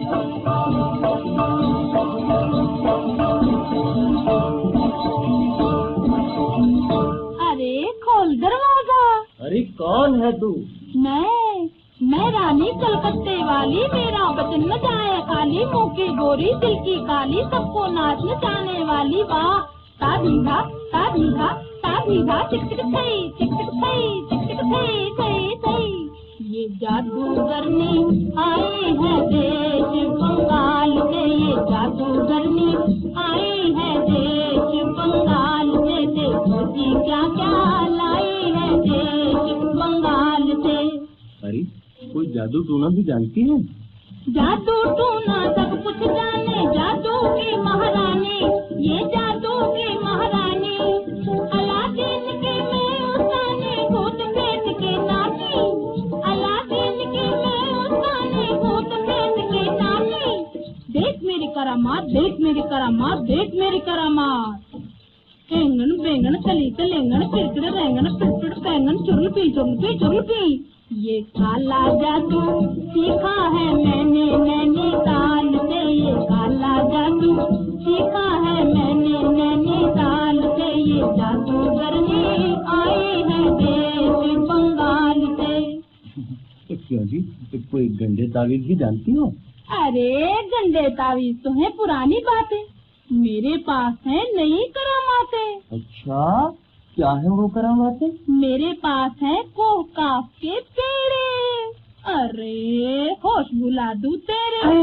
अरे खोल दरवाजा। अरे कौन है तू? मैं रानी कलकत्ते वाली, मेरा वचन न जाए खाली, मुँह की गोरी दिल की काली, सबको नाच नचाने वाली। वाह ताधीधा ताधीधा ताधीधा, टिक टिक थई टिक टिक थई टिक टिक थई थई थई। ये जादूगरनी आई है देश बंगाल से, ये जादूगरनी आई है देश बंगाल से, देखो जी क्या क्या लाई है देश बंगाल से। अरे कोई जादू टूना भी जानती है? जादू टूना सब कुछ जाने, जादू की महारानी, ये जादू की महारानी। अलादीन की मैं उस्तानी, भूत प्रेत की नानी, अलादीन की मैं उस्तानी, भूत प्रेत की नानी। देख मेरी करामात, देख मेरी करामात, देख मेरी करामात। एंगन बेंगन कली कलेंगन, पिरपिर रेंगन, पिरपिर पैंगन, चुरलपी चुरलपी चुरलपी। ये काला जादू सीखा है मैंने नैनीताल से, ये काला जादू सीखा है मैंने नैनीताल से, ये जादूगरनी आई है देश बंगाल से। क्यों जी, कोई गंदे तावीज भी जानती हो? अरे गंदे तावीज तो है पुरानी बातें, मेरे पास है नई करामातें। अच्छा क्या है वो करामातें? मेरे पास है कोहकाफ के पेड़े, अरे होश भुला दूं तेरे।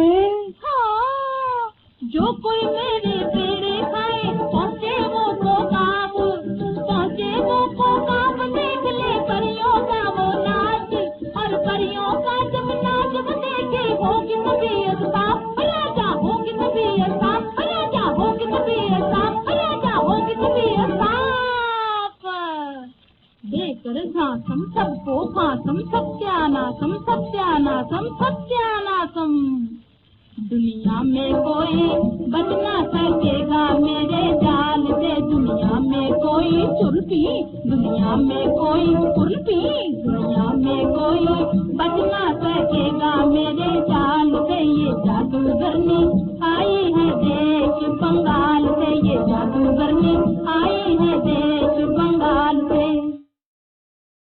हाँ जो कोई मेरे पेड़े खाए, पहुँचे वो कोहकाफ, पहुँचे वो कोहकाफ, देख ले परियों का वो नाच, और परियों का जब नाच वो देखे होगी तबीयत साफ, राजा होगी तबीयत साफ, राजा होगी तबीयत साफ, राजा होगी तबीयत साफ। देकर झांसम सबको फांसम, सत्यानासम सत्यानासम सत्यानासम। दुनिया में कोई बच ना सकेगा मेरे जाल से, दुनिया में कोई चुरपी, दुनिया में कोई कुल्फी,